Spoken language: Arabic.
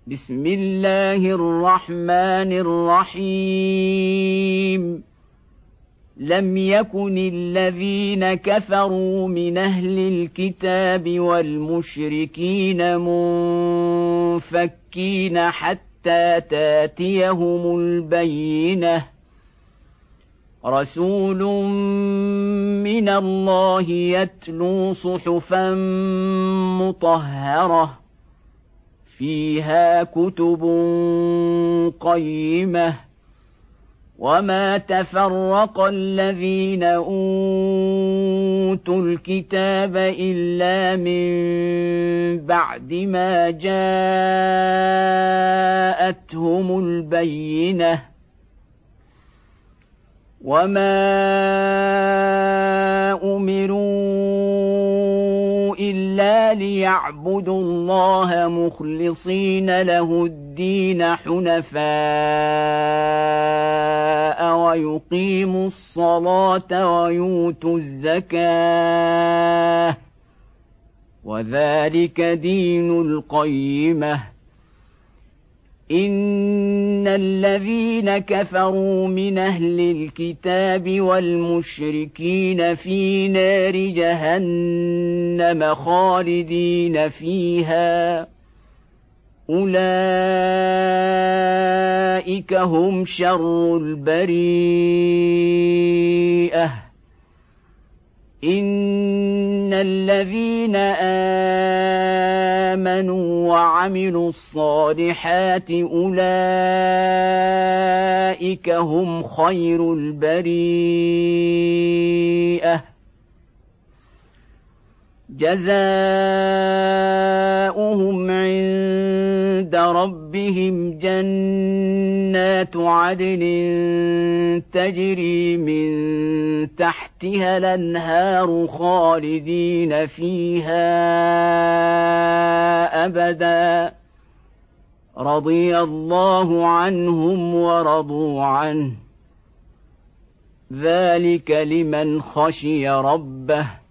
بسم الله الرحمن الرحيم لم يكن الذين كفروا من أهل الكتاب والمشركين منفكين حتى تاتيهم البينة رسول من الله يتلو صحفا مطهرة فيها كتب قيمة وما تفرق الذين أوتوا الكتاب إلا من بعد ما جاءتهم البينة وما أمروا إلا ليعبدوا الله مخلصين له الدين حنفاء ويقيموا الصلاة ويؤتوا الزكاة وذلك دين القيمة إن الذين كفروا من أهل الكتاب والمشركين في نار جهنم خالدين فيها أولئك هم شر البريئة إن الذين آمنوا وعملوا الصالحات أولئك هم خير البريئة جزاؤهم عند ربهم جنات عدن تجري من تحتها الأنهار خالدين فيها أبدا رضي الله عنهم ورضوا عنه ذلك لمن خشي ربه